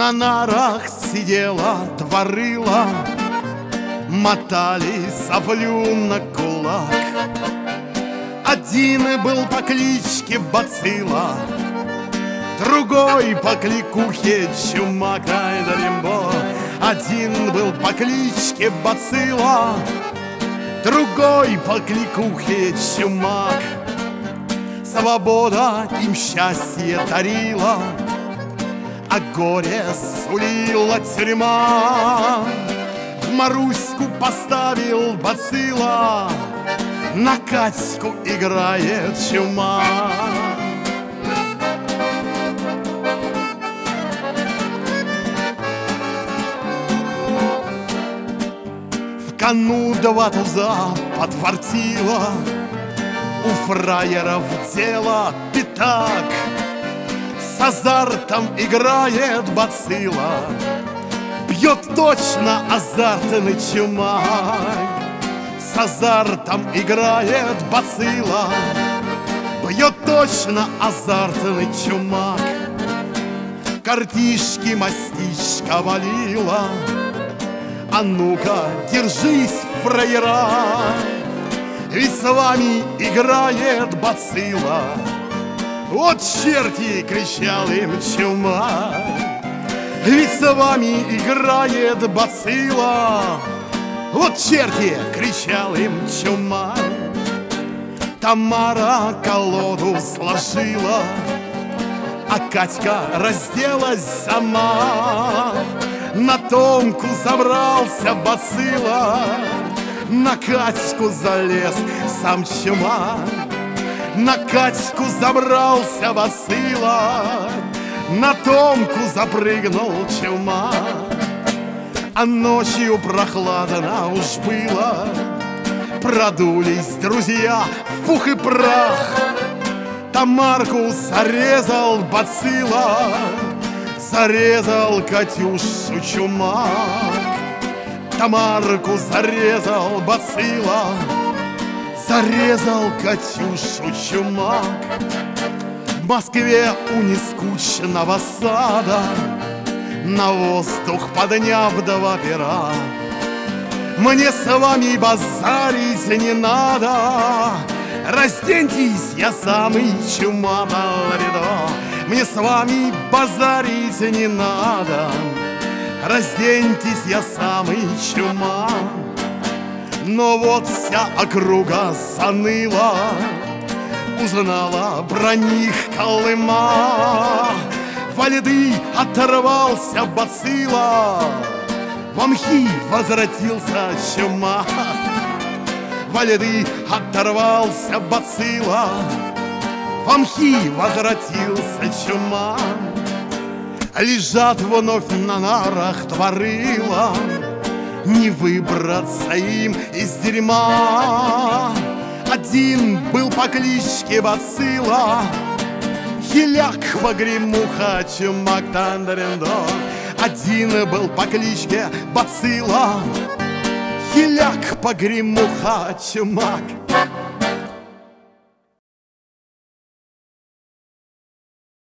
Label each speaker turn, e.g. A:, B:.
A: На нарах сидела творыла, мотали соплю на кулак. Один был по кличке Бацилла, другой по кликухе Чумак. Один был по кличке Бацилла, другой по кликухе Чумак. Свобода им счастье дарила, а горе сулила тюрьма. В Маруську поставил Бацилла, на Катьку играет Чумак. В кону два туза подфартило, у фраеров дело пятак. С азартом играет Бацилла, бьет точно азартный Чумак. С азартом играет Бацилла, бьет точно азартный Чумак. Картишки мастичка валила, а ну-ка, держись, фраера, ведь с вами играет Бацилла. Вот черти, кричал им Чумак, ведь с вами играет Бацилла. Вот черти, кричал им Чумак. Тамара колоду сложила, а Катька разделась сама. На Томку забрался Бацилла, на Катьку залез сам Чумак. На Катьку забрался Бацилла, на Томку запрыгнул Чумак. А ночью прохладно уж было, продулись друзья в пух и прах. Тамарку зарезал Бацилла, зарезал Катюшу Чумак. Тамарку зарезал Бацилла, зарезал Катюшу Чумак. В Москве у нескучного сада, на воздух подняв два пера. Мне с вами базарить не надо, разденьтесь, я самый Чумак. Мне с вами базарить не надо, разденьтесь, я самый Чумак. Но вот вся округа заныла, узнала про них Колыма. Во льды оторвался Бацилла, во мхи возвратился Чумак. Во льды оторвался Бацилла, во мхи возвратился Чумак. Лежат вновь на нарах творыла, не выбраться им из дерьма. Один был по кличке Бацилла, хиляк, погремуха, Чумак. Один был по кличке Бацилла, хиляк, погремуха, Чумак.